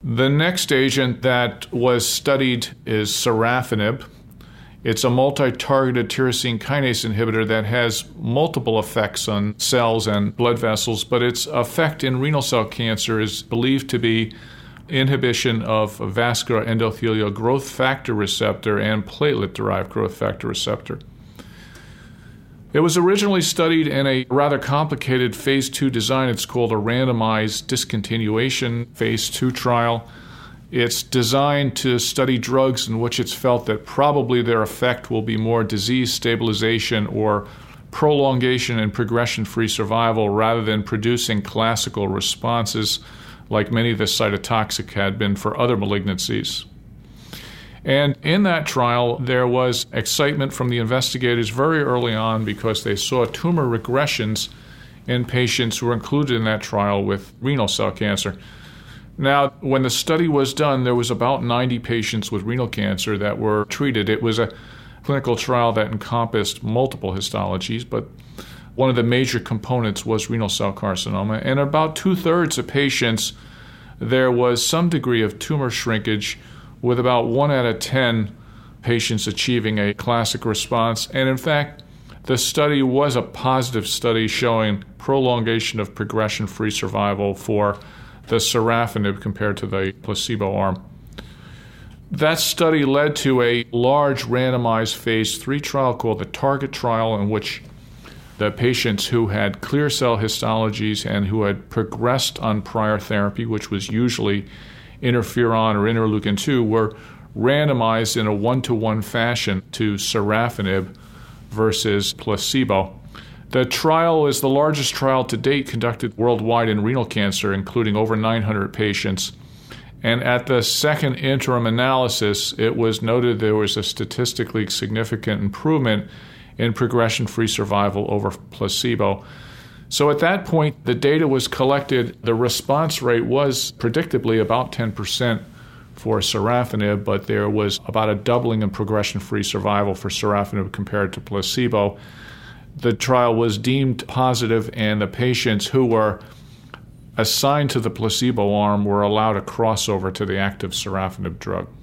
The next agent that was studied is sorafenib. It's a multi-targeted tyrosine kinase inhibitor that has multiple effects on cells and blood vessels, but its effect in renal cell cancer is believed to be inhibition of vascular endothelial growth factor receptor and platelet-derived growth factor receptor. It was originally studied in a rather complicated phase 2 design. It's called a randomized discontinuation phase 2 trial. It's designed to study drugs in which it's felt that probably their effect will be more disease stabilization or prolongation and progression-free survival rather than producing classical responses like many of the cytotoxic had been for other malignancies. And in that trial, there was excitement from the investigators very early on because they saw tumor regressions in patients who were included in that trial with renal cell cancer. Now, when the study was done, there was about 90 patients with renal cancer that were treated. It was a clinical trial that encompassed multiple histologies, but one of the major components was renal cell carcinoma. And about 2/3 of patients, there was some degree of tumor shrinkage, with about 1 out of 10 patients achieving a classic response. And in fact, the study was a positive study showing prolongation of progression-free survival for the sorafenib compared to the placebo arm. That study led to a large randomized phase 3 trial called the Target trial, in which the patients who had clear cell histologies and who had progressed on prior therapy, which was usually interferon or interleukin-2, were randomized in a 1-to-1 fashion to sorafenib versus placebo. The trial is the largest trial to date conducted worldwide in renal cancer, including over 900 patients. And at the second interim analysis, it was noted there was a statistically significant improvement in progression-free survival over placebo. So at that point, the data was collected. The response rate was predictably about 10% for sorafenib, but there was about a doubling in progression-free survival for sorafenib compared to placebo. The trial was deemed positive, and the patients who were assigned to the placebo arm were allowed a crossover to the active sorafenib drug.